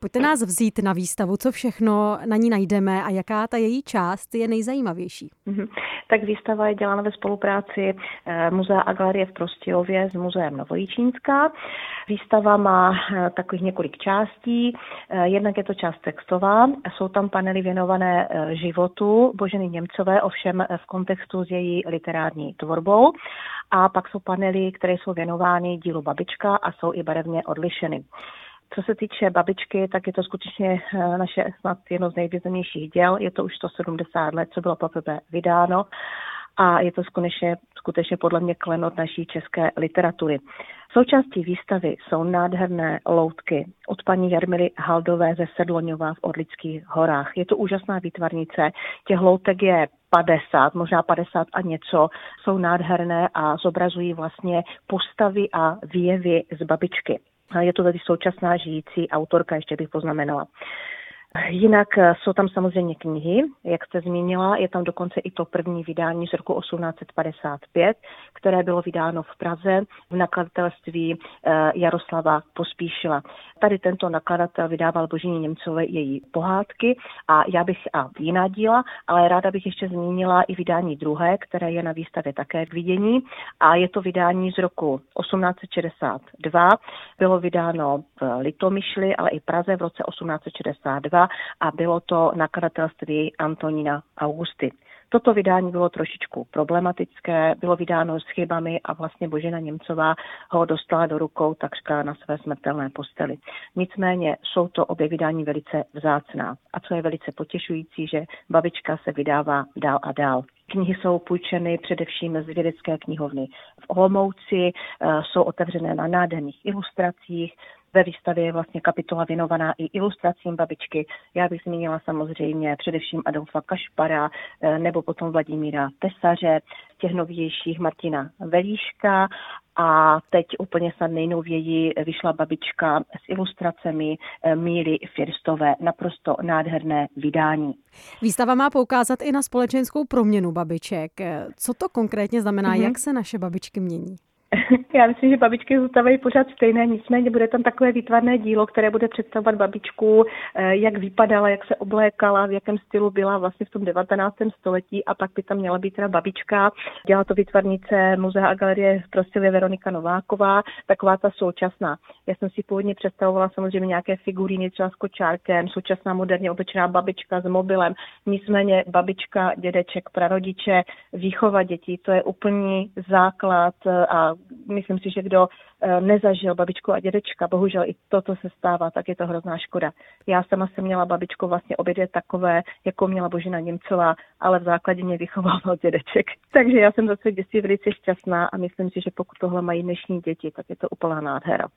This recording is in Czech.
Pojďte nás vzít na výstavu, co všechno na ní najdeme a jaká ta její část je nejzajímavější. Tak výstava je dělána ve spolupráci Muzea a galerie v Prostějově s Muzeem Novojičínská. Výstava má takových několik částí. Jednak je to část textová, jsou tam panely věnované životu Boženy Němcové, ovšem v kontextu s její literární tvorbou. A pak jsou panely, které jsou věnovány dílu Babička a jsou i barevně odlišeny. Co se týče Babičky, tak je to skutečně naše snad jedno z nejvýznamnějších děl. Je to už 170 let, co bylo poprvé vydáno a je to skutečně podle mě klenot naší české literatury. Součástí výstavy jsou nádherné loutky od paní Jarmily Haldové ze Sedloňova v Orlických horách. Je to úžasná výtvarnice, těch loutek je 50, možná 50 a něco, jsou nádherné a zobrazují vlastně postavy a výjevy z Babičky. Je to tady současná žijící autorka, ještě bych poznamenala. Jinak jsou tam samozřejmě knihy, jak jste zmínila, je tam dokonce i to první vydání z roku 1855, které bylo vydáno v Praze v nakladatelství Jaroslava Pospíšila. Tady tento nakladatel vydával Boženě Němcové její pohádky a jiná díla, ale ráda bych ještě zmínila i vydání druhé, které je na výstavě také k vidění a je to vydání z roku 1862, bylo vydáno v Litomyšli, ale i Praze v roce 1862 a bylo to nakladatelství Antonína Augusty. Toto vydání bylo trošičku problematické, bylo vydáno s chybami a vlastně Božena Němcová ho dostala do rukou takřka na své smrtelné posteli. Nicméně jsou to obě vydání velice vzácná. A co je velice potěšující, že Babička se vydává dál a dál. Knihy jsou půjčeny především z vědecké knihovny v Olomouci, jsou otevřené na nádherných ilustracích. Ve výstavě je vlastně kapitola věnovaná i ilustracím Babičky. Já bych zmínila samozřejmě především Adolfa Kašpara nebo potom Vladimíra Tesaře, z těch novějších Martina Velíška a teď úplně snad nejnověji vyšla Babička s ilustracemi Míly Firstové, naprosto nádherné vydání. Výstava má poukázat i na společenskou proměnu babiček. Co to konkrétně znamená, jak se naše babičky mění? Já myslím, že babičky zůstávají pořád stejné, nicméně bude tam takové výtvarné dílo, které bude představovat babičku, jak vypadala, jak se oblékala, v jakém stylu byla vlastně v tom 19. století a pak by tam měla být teda babička. Dělá to výtvarnice Muzea a galerie v Prostějově Veronika Nováková, taková ta současná. Já jsem si původně představovala samozřejmě nějaké figuríny třeba s kočárkem, současná moderně oblečená babička s mobilem, nicméně babička, dědeček, prarodiče, výchova dětí, to je úplný základ a myslím si, že kdo nezažil babičku a dědečka, bohužel i toto se stává, tak je to hrozná škoda. Já sama jsem měla babičku vlastně obě dvě takové, jako měla Božena Němcová, ale v základě mě vychovával dědeček. Takže já jsem za své dětství velice šťastná a myslím si, že pokud tohle mají dnešní děti, tak je to úplná nádhera.